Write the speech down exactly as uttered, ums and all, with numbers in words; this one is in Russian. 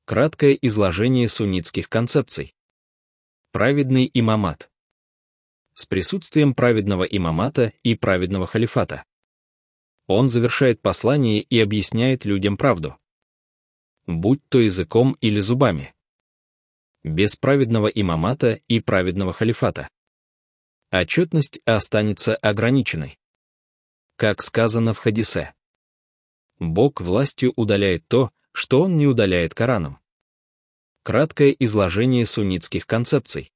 Краткое изложение суннитских концепций. Праведный имамат. С присутствием праведного имамата и праведного халифата. Он завершает послание и объясняет людям правду, будь то языком или зубами. Без праведного имамата и праведного халифата отчетность останется ограниченной. Как сказано в хадисе, Бог властью удаляет то, что Он не удаляет Кораном. Краткое изложение суннитских концепций.